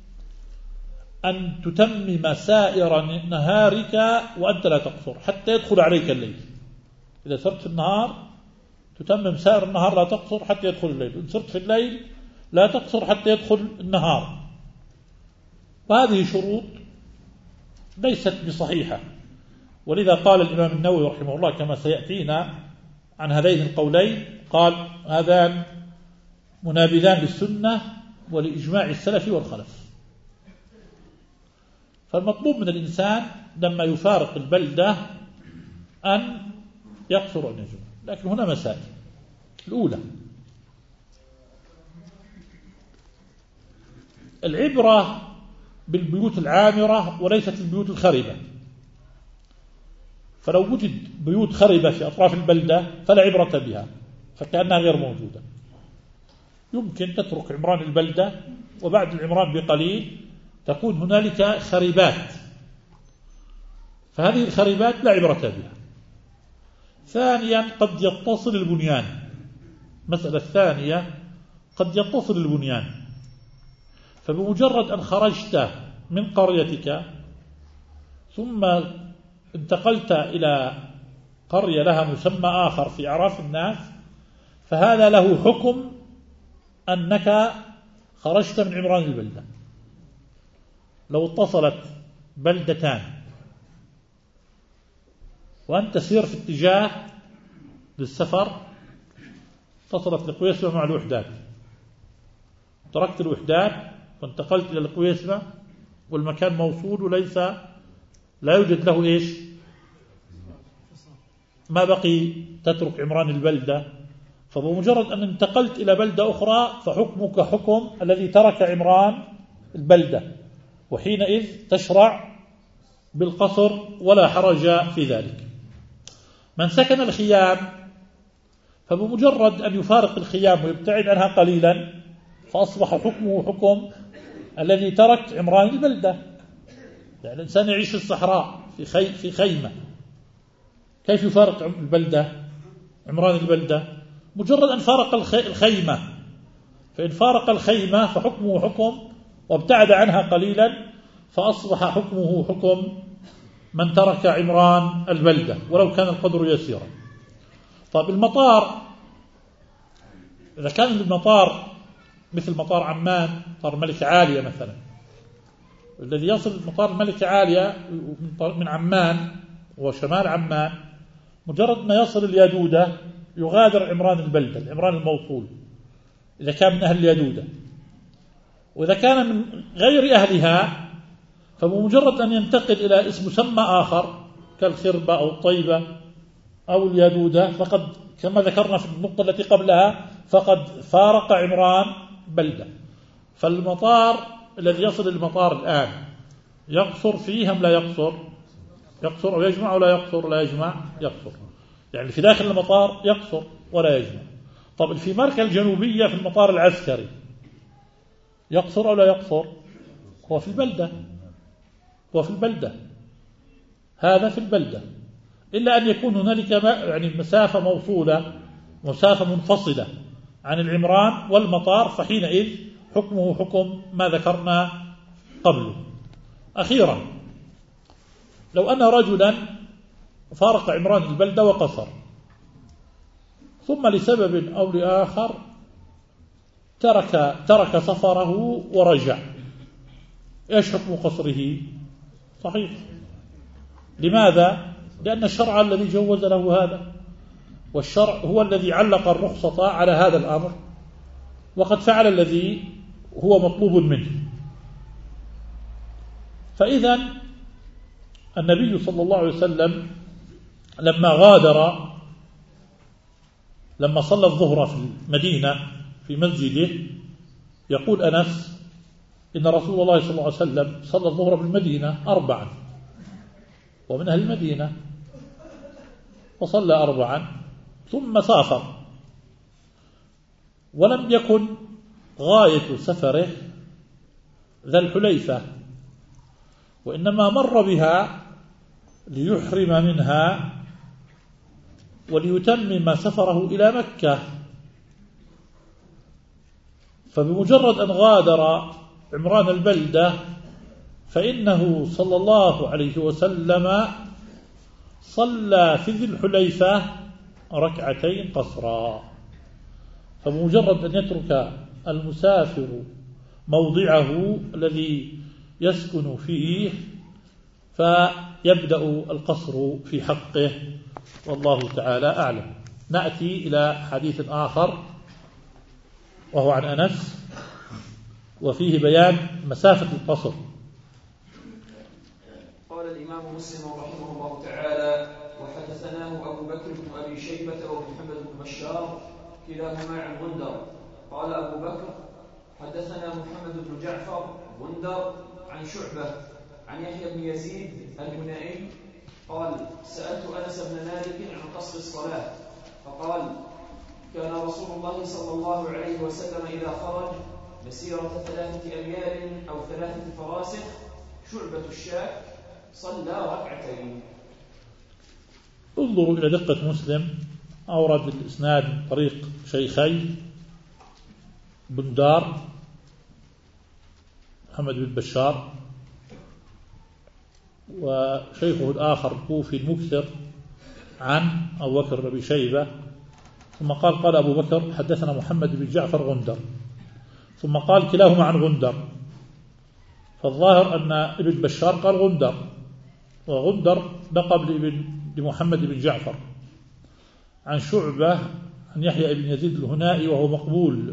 أن تتمم سائر نهارك وأنت لا تقصر حتى يدخل عليك الليل. إذا سرت في النهار تتمم سائر النهار لا تقصر حتى يدخل الليل، إن سرت في الليل لا تقصر حتى يدخل النهار. وهذه شروط ليست بصحيحة، ولذا قال الإمام النووي رحمه الله كما سيأتينا عن هذين القولين، قال هذان منابذان للسنة ولإجماع السلف والخلف. فالمطلوب من الإنسان لما يفارق البلدة أن يقصر عن الجمعة. لكن هنا مسائل. الأولى العبرة بالبيوت العامرة وليست البيوت الخربة. فلو وجد بيوت خربة في أطراف البلدة فلا عبرة بها، فكأنها غير موجودة. يمكن تترك عمران البلدة وبعد العمران بقليل تكون هنالك خربات، فهذه الخربات لا عبرة بها. ثانيا قد يتصل البنيان، مسألة الثانية قد يتصل البنيان، فبمجرد أن خرجت من قريتك ثم انتقلت إلى قرية لها مسمى آخر في أعراف الناس، فهذا له حكم أنك خرجت من عمران البلدة. لو اتصلت بلدتان وأنت تسير في اتجاه للسفر، اتصلت القويسمة مع الوحدات، تركت الوحدات وانتقلت إلى القويسمة والمكان موصول وليس لا يوجد له إيش ما بقي تترك عمران البلدة، فبمجرد أن انتقلت إلى بلدة أخرى فحكمك حكم الذي ترك عمران البلدة، وحينئذ تشرع بالقصر ولا حرج في ذلك. من سكن الخيام فبمجرد أن يفارق الخيام ويبتعد عنها قليلا فأصبح حكمه حكم الذي ترك عمران البلدة. يعني الإنسان يعيش في الصحراء في خي في خيمة، كيف يفارق البلدة عمران البلدة؟ مجرد أن فارق الخيمة، فإن فارق الخيمة فحكمه حكم وابتعد عنها قليلا فأصبح حكمه حكم من ترك عمران البلدة ولو كان القدر يسيرا. طيب المطار، إذا كان المطار مثل مطار عمان، مطار الملكة عالية مثلا، الذي يصل مطار الملكة عالية من عمان وشمال عمان، مجرد ما يصل اليادودة يغادر عمران البلدة، العمران الموصول، إذا كان من أهل اليدودة. وإذا كان من غير أهلها فبمجرد أن ينتقل إلى اسم مسمى آخر كالخربة أو الطيبة أو اليدودة فقد كما ذكرنا في النقطة التي قبلها فقد فارق عمران بلدة. فالمطار الذي يصل المطار الآن يقصر فيه أم لا يقصر؟ يقصر أو يجمع ولا يقصر؟ لا يجمع، يقصر. يعني في داخل المطار يقصر ولا يجمع. طب في ماركة الجنوبية في المطار العسكري يقصر أو لا يقصر؟ هو في البلدة، هو في البلدة، هذا في البلدة، إلا أن يكون هنالك يعني مسافة موصولة، مسافة منفصلة عن العمران والمطار، فحينئذ حكمه حكم ما ذكرنا قبله. أخيرا، لو أن رجلا فارق عمران البلدة وقصر، ثم لسبب أو لآخر ترك ترك سفره ورجع، إيش حكم قصره؟ صحيح. لماذا؟ لأن الشرع الذي جوز له هذا، والشرع هو الذي علق الرخصة على هذا الأمر، وقد فعل الذي هو مطلوب منه. فإذا النبي صلى الله عليه وسلم لما غادر، لما صلى الظهر في المدينة في مسجده، يقول أنس إن رسول الله صلى الله عليه وسلم صلى الظهر بالمدينة أربعا، ومن أهل المدينة، وصلى أربعا ثم سافر، ولم يكن غاية سفره ذا الحليفة، وإنما مر بها ليحرم منها وليتمم سفره إلى مكة. فبمجرد أن غادر عمران البلدة فإنه صلى الله عليه وسلم صلى في ذي الحليفة ركعتين قصرا. فبمجرد أن يترك المسافر موضعه الذي يسكن فيه فيبدأ القصر في حقه، والله تعالى أعلم. نأتي إلى حديث آخر وهو عن أنس، وفيه بيان مسافة القصر. قال الإمام مسلم رحمه الله تعالى: وحدثناه أبو بكر بن أبي شيبة ومحمد بن بشار كلاهما عن غندر. قال أبو بكر: حدثنا محمد بن جعفر غندر عن شعبة عن يحيى بن يزيد الهنائي قال: سألت أنس بن مالك عن قصر الصلاة فقال: كان رسول الله صلى الله عليه وسلم إذا خرج مسيرة ثلاثة أميال أو ثلاثة فراسخ شعبة الشاة صلى ركعتين. انظروا إلى دقة مسلم، أورد الإسناد من طريق شيخي بندار محمد بن بشار وشيخه الآخر الكوفي المكثر عن أبو بكر بن أبي شيبة، ثم قال قال أبو بكر حدثنا محمد بن جعفر غندر، ثم قال كلاهما عن غندر. فالظاهر أن ابن بشار قال غندر، وغندر لقب لابن لمحمد بن جعفر، عن شعبة عن يحيى بن يزيد الهنائي وهو مقبول.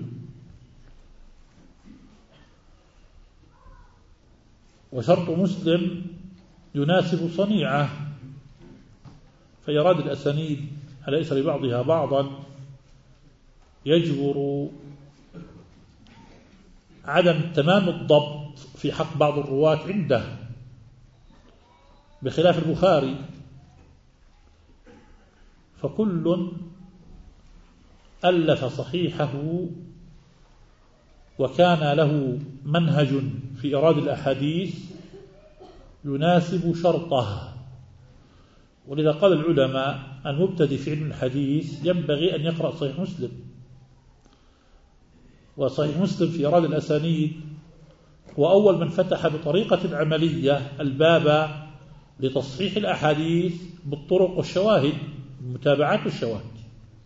وشرط مسلم يناسب صنيعه، فيراد الأسانيد أليس لبعضها بعضا يجبر عدم تمام الضبط في حق بعض الرواة عنده، بخلاف البخاري فكل ألف صحيحه وكان له منهج في إيراد الأحاديث يناسب شرطه. ولذا قال العلماء المبتدئ في علم الحديث ينبغي أن يقرأ صحيح مسلم، وصحيح مسلم في إيراد الأسانيد هو أول من فتح بطريقة عملية الباب لتصحيح الأحاديث بالطرق والشواهد، المتابعات والشواهد.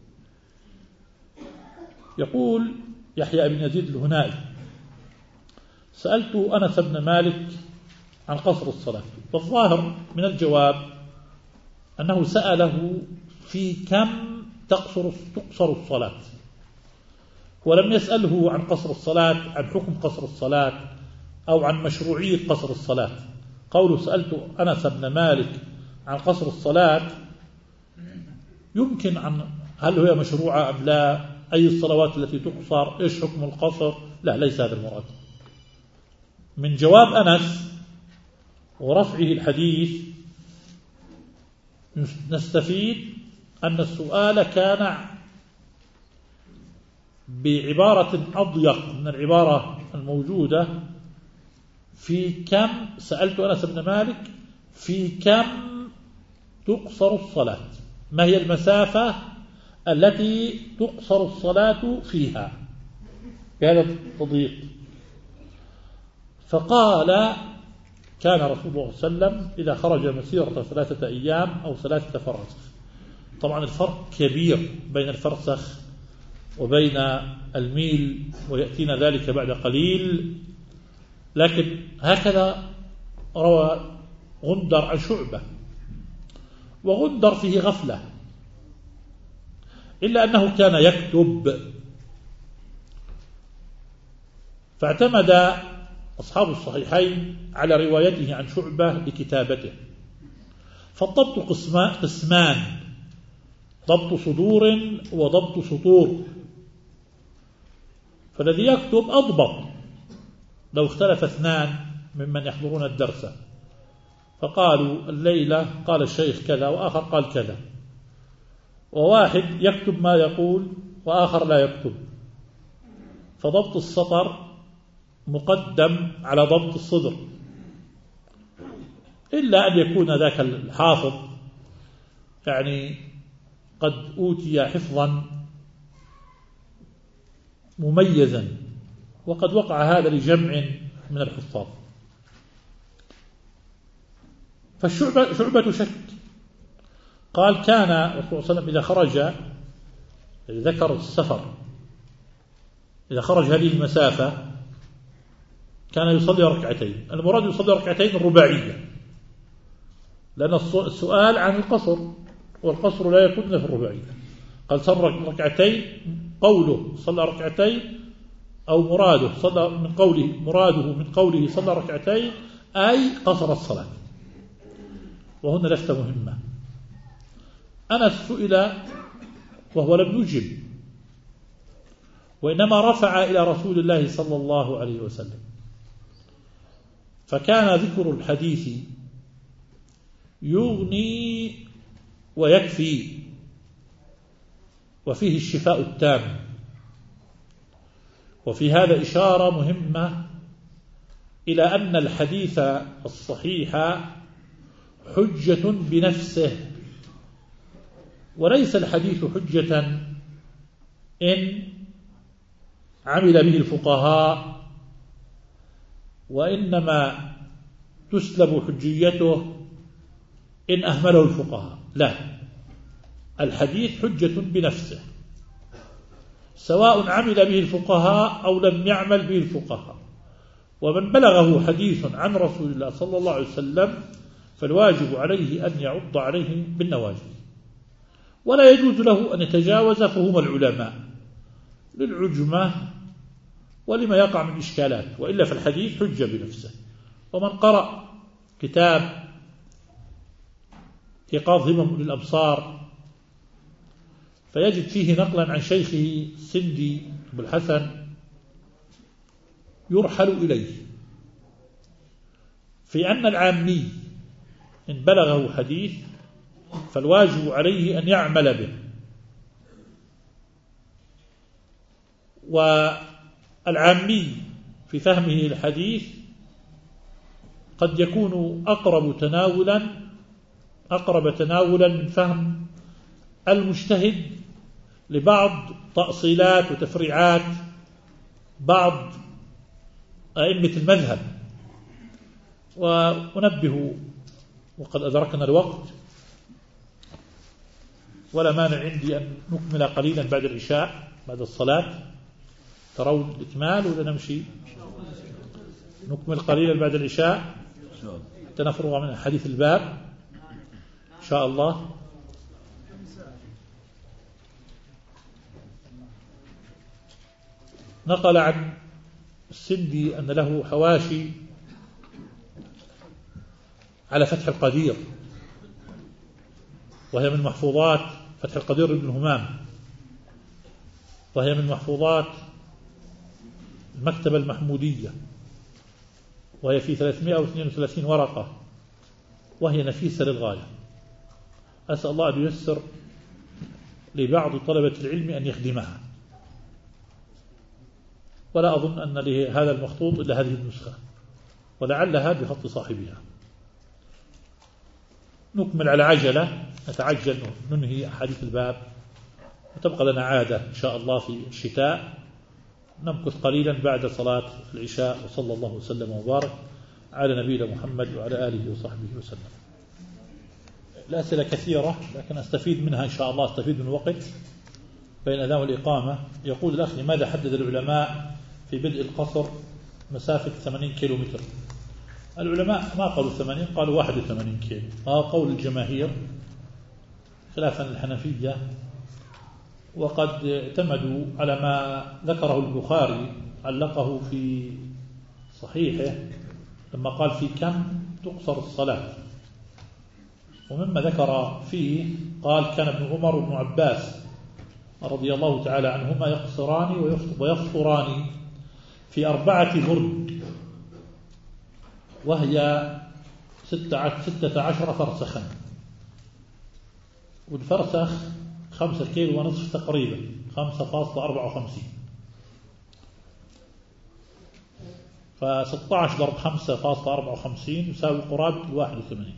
يقول يحيى بن يزيد الهنائي: سألت أنس بن مالك عن قصر الصلاة. والظاهر من الجواب أنه سأله في كم تقصر تقصر الصلاة، ولم يسأله عن قصر الصلاة، عن حكم قصر الصلاة أو عن مشروعية قصر الصلاة. قوله سألت أنس بن مالك عن قصر الصلاة يمكن عن هل هي مشروعة أم لا، أي الصلوات التي تقصر، إيش حكم القصر، لا ليس هذا المراد. من جواب أنس ورفعه الحديث نستفيد أن السؤال كان بعبارة أضيق من العبارة الموجودة في كم، سألت أنس بن مالك في كم تقصر الصلاة، ما هي المسافة التي تقصر الصلاة فيها بهذا التضييق. فقال كان رسول الله صلى الله عليه وسلم إذا خرج مسيرة ثلاثة أيام أو ثلاثة فرسخ. طبعا الفرق كبير بين الفرسخ وبين الميل، ويأتينا ذلك بعد قليل، لكن هكذا روى غندر عن شعبة، وغندر فيه غفلة، إلا أنه كان يكتب، فاعتمد أصحاب الصحيحين على روايته عن شعبة لكتابته. فالضبط قسمان، ضبط صدور وضبط سطور، فالذي يكتب أضبط لو اختلف اثنان ممن يحضرون الدرس فقالوا الليلة قال الشيخ كذا وآخر قال كذا، وواحد يكتب ما يقول وآخر لا يكتب، فضبط السطر مقدم على ضبط الصدر، إلا أن يكون ذاك الحافظ يعني قد أوتي حفظا مميزا، وقد وقع هذا لجمع من الحفاظ. فالشعبة شعبة شك، قال كان رسول الله صلى الله عليه وسلم إذا خرج، ذكر السفر، إذا خرج هذه المسافة كان يصلي ركعتين. المراد يصلي ركعتين الرباعية، لأن السؤال عن القصر، والقصر لا يكون إلا في الرباعية. قال صلى ركعتين، قوله صلى ركعتين أو مراده صلى من قوله مراده من قوله صلى ركعتين أي قصر الصلاة. وهنا لفتة مهمة، أنس سئل وهو لم يجب، وإنما رفع إلى رسول الله صلى الله عليه وسلم، فكان ذكر الحديث يغني ويكفي، وفيه الشفاء التام. وفي هذا إشارة مهمة إلى أن الحديث الصحيح حجة بنفسه، وليس الحديث حجة إن عمل به الفقهاء، وإنما تسلب حجيته إن أهمله الفقهاء. لا، الحديث حجة بنفسه سواء عمل به الفقهاء أو لم يعمل به الفقهاء. ومن بلغه حديث عن رسول الله صلى الله عليه وسلم فالواجب عليه أن يعض عليه بالنواجذ، ولا يجوز له أن يتجاوز فهم العلماء للعجمة ولما يقع من إشكالات، وإلا فالحديث حجة بنفسه. ومن قرأ كتاب إيقاظ همم للأبصار فيجد فيه نقلا عن شيخه سندي أبو الحسن يرحل إليه في أن العامي إن بلغه حديث فالواجب عليه أن يعمل به. والعامي في فهمه الحديث قد يكون أقرب تناولا أقرب تناولا من فهم المجتهد لبعض تأصيلات وتفريعات بعض أئمة المذهب. وأنبه وقد أدركنا الوقت ولا مانع عندي أن نكمل قليلا بعد العشاء بعد الصلاة. ترون الإكمال ولا نمشي؟ نكمل قليلا بعد العشاء حتى نفرغ من حديث الباب إن شاء الله. نقل عن السندي أن له حواشي على فتح القدير، وهي من محفوظات فتح القدير ابن همام، وهي من محفوظات المكتبة المحمودية، وهي في ثلاثمائة واثنين وثلاثين ورقة، وهي نفيسة للغاية. أسأل الله أن ييسر لبعض طلبة العلم أن يخدمها، ولا أظن أن لهذا المخطوط إلا هذه النسخة، ولعلها بخط صاحبها. نكمل على عجلة، نتعجل ننهي أحاديث الباب، وتبقى لنا عادة إن شاء الله في الشتاء نمكث قليلا بعد صلاة العشاء. وصلى الله وسلم وبارك على نبينا محمد وعلى آله وصحبه وسلم. الأسئلة كثيرة لكن أستفيد منها إن شاء الله، أستفيد من الوقت بين الأذان والإقامة. يقول الأخ: لماذا حدد العلماء في بدء القصر مسافة ثمانين كيلو متر؟ العلماء ما قالوا ثمانين، قالوا واحد وثمانين كيلو، هذا قول الجماهير خلافا للحنفية. وقد اعتمدوا على ما ذكره البخاري، علقه في صحيحه لما قال: في كم تقصر الصلاة؟ ومما ذكر فيه قال: كان ابن عمر وابن عباس رضي الله تعالى عنهما يقصران ويفطران في أربعة برد، وهي ستة عشر فرسخا، والفرسخ خمسة كيلو ونصف تقريبا، خمسة فاصلة أربعة وخمسين، فستة عشر ضرب خمسة فاصلة أربعة وخمسين يساوي قرابة واحد وثمانين.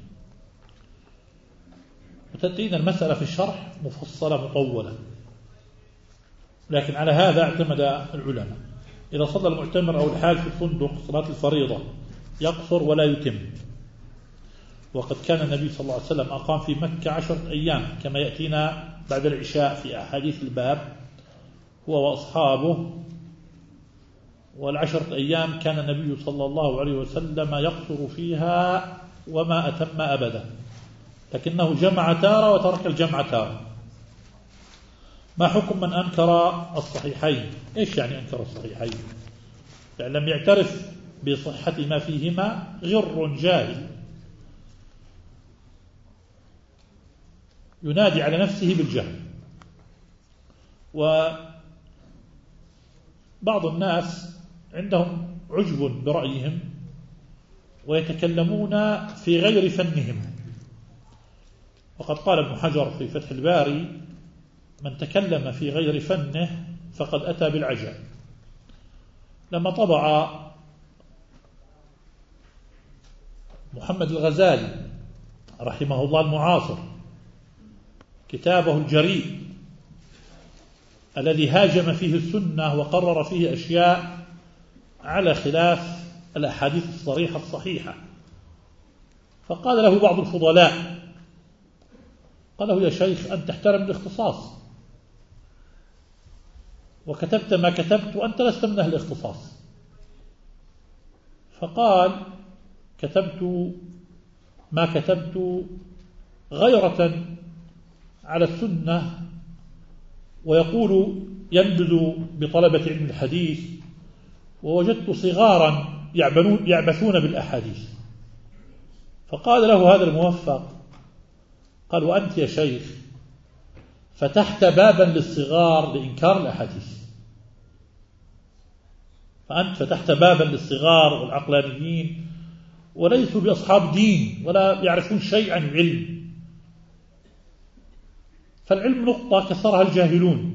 وتأتينا المسألة في الشرح مفصلة مطولة، لكن على هذا اعتمد العلماء. إذا صلى المعتمر أو الحاج في الفندق صلاة الفريضة يقصر ولا يتم، وقد كان النبي صلى الله عليه وسلم أقام في مكة عشرة أيام كما يأتينا بعد العشاء في أحاديث الباب هو وأصحابه. والعشرة أيام كان النبي صلى الله عليه وسلم يقصر فيها وما أتم أبدا، لكنه جمع تارة وترك الجمع تارة. ما حكم من أنكر الصحيحين؟ إيش يعني أنكر الصحيحين؟ يعني لم يعترف بصحة ما فيهما، غر جاهل ينادي على نفسه بالجهل. وبعض الناس عندهم عجب برأيهم ويتكلمون في غير فنهم، وقد قال ابن حجر في فتح الباري: من تكلم في غير فنه فقد أتى بالعجب. لما طبع محمد الغزالي رحمه الله المعاصر كتابه الجريء الذي هاجم فيه السنة وقرر فيه أشياء على خلاف الأحاديث الصريحة الصحيحة، فقال له بعض الفضلاء، قال له: يا شيخ أنت تحترم الاختصاص، وكتبت ما كتبت وأنت لست من أهل الاختصاص. فقال: كتبت ما كتبت غيرة على السنة، ويقول ينبذ بطلبة علم الحديث، ووجدت صغارا يعبثون بالأحاديث. فقال له هذا الموفق: قال: وأنت يا شيخ فتحت بابا للصغار لإنكار الأحاديث، فأنت فتحت بابا للصغار والعقلانيين وليسوا بأصحاب دين ولا يعرفون شيء عن العلم، فالعلم نقطة كسرها الجاهلون.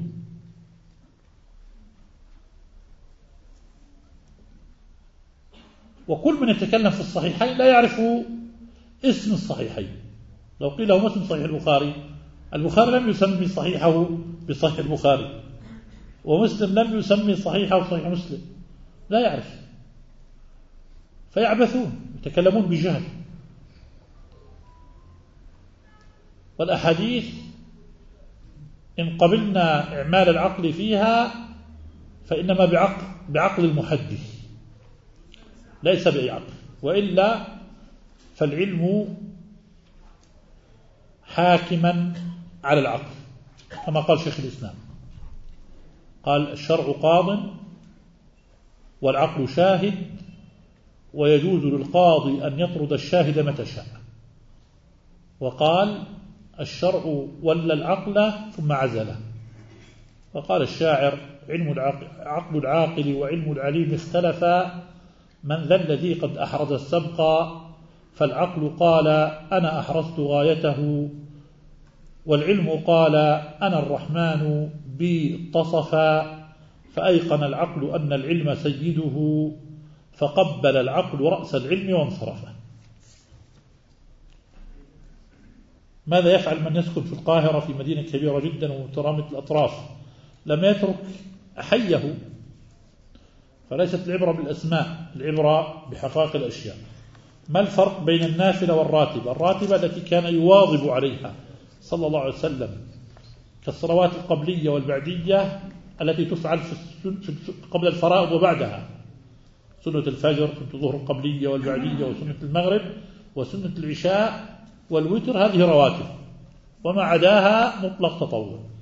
وكل من يتكلم في الصحيحين لا يعرف اسم الصحيحين. لو قيل له ما اسم صحيح البخاري، البخاري لم يسمي صحيحه بصحيح البخاري، ومسلم لم يسمي صحيحه بصحيح مسلم، لا يعرف، فيعبثون يتكلمون بجهل. والأحاديث إن قبلنا إعمال العقل فيها فإنما بعقل, بعقل المحدث ليس بأي عقل، وإلا فالعلم حاكما على العقل، كما قال شيخ الإسلام، قال: الشرع قاض والعقل شاهد، ويجوز للقاضي أن يطرد الشاهد متى شاء. وقال الشرع ولا العقل ثم عزله. وقال الشاعر علم العقل, عقل العاقل وعلم العليم اختلفا، من ذا الذي قد أحرز السبق؟ فالعقل قال أنا أحرزت غايته، والعلم قال أنا الرحمن بي اتصفا. فأيقن العقل أن العلم سيده، فقبل العقل رأس العلم وانصرفه. ماذا يفعل من يسكن في القاهرة في مدينة كبيرة جدا ومترامة الأطراف لم يترك حيه؟ فليست العبرة بالأسماء، العبرة بحقائق الأشياء. ما الفرق بين النافلة والراتبة؟ الراتبة التي كان يواظب عليها صلى الله عليه وسلم كالصلوات القبلية والبعدية التي تفعل في قبل الفرائض وبعدها، سنة الفجر، سنة الظهر القبلية والبعدية، وسنة المغرب، وسنة العشاء والوتر، هذه رواتب، وما عداها مطلق تطوع.